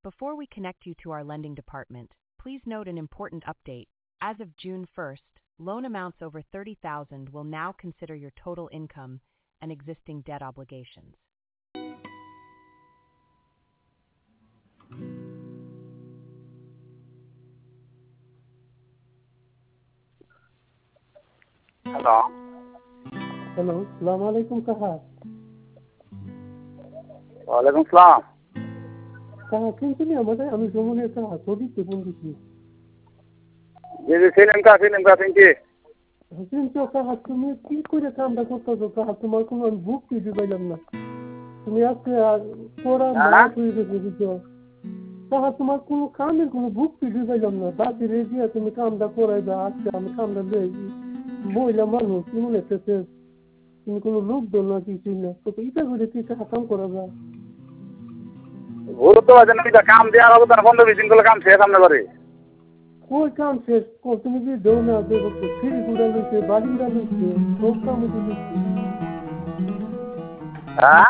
Before we connect you to our lending department, please note an important update. As of June 1st, loan amounts over $30,000 will now consider your total income and existing debt obligations. Hello hello, সালাম আলাইকুম কাহা। ওয়ালাইকুম সালাম। কাহা শুনছিলি আমাদের? আমি জমুনের কাহা ছবিতে বলছি। জি জি ফিল্ম কি শুনছো কাহা, তুমি কি করে কামটা করতেছো কাহা? তোমার কোনো আমি বুক খুঁজে পাইলাম না। তুমি আজকে পড়া মাঠ হয়ে গেছে বুঝছো কাহা, তোমার কোনো কামের কোনো বুক খুঁজে পাইলাম না। বাকি রেজিয়া তুমি কামটা করাই দাও, আজকে আমি কামটা লই। মহিলা মানুষ তুমি লেখতেছে, তুমি কোনো লোক দল না কিছুই না, তো এটা করে কি কাম করা যায়? ভুল তো আছে না, কাম দেওয়ার হবে তার 15-20 দিন করলে কাম শেষ সামনে পারে। কই কাম শেষ? তুমি কি দেও না দেবো? ফিরি গুড়া লইছে, বালি গুড়া লইছে, সব কাম দিচ্ছে। হ্যাঁ